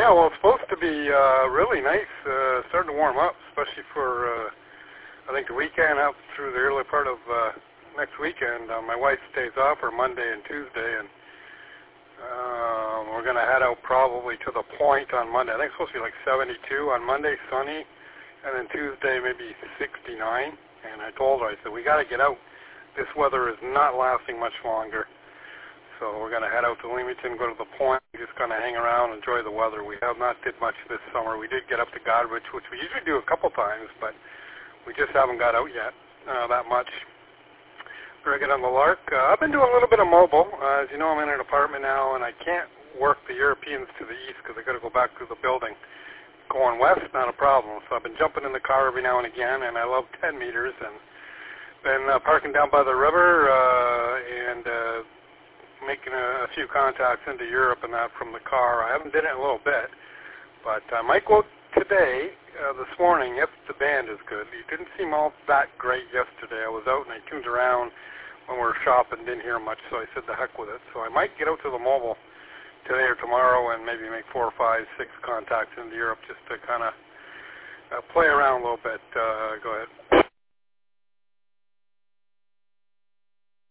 Yeah, well, it's supposed to be really nice, starting to warm up, especially for, I think, the weekend up through the early part of next weekend. My wife stays off for Monday and Tuesday, and we're going to head out probably to the Point on Monday. I think it's supposed to be like 72 on Monday, sunny, and then Tuesday maybe 69. And I told her, I said, we got to get out. This weather is not lasting much longer. So we're going to head out to Leamington, go to the Point, just kind of hang around, enjoy the weather. We have not did much this summer. We did get up to Goderich, which we usually do a couple times, but we just haven't got out yet that much. We're going to get on the Lark. I've been doing a little bit of mobile. As you know, I'm in an apartment now, and I can't work the Europeans to the east because I got to go back through the building. Going west, not a problem. So I've been jumping in the car every now and again, and I love 10 meters, and been parking down by the river and making a few contacts into Europe and that from the car. I haven't did it in a little bit, but I might go today, this morning, if the band is good. It didn't seem all that great yesterday. I was out and I tuned around when we were shopping, didn't hear much, so I said the heck with it. So I might get out to the mobile today or tomorrow and maybe make 4 or 5, 6 contacts into Europe just to kind of play around a little bit. Go ahead.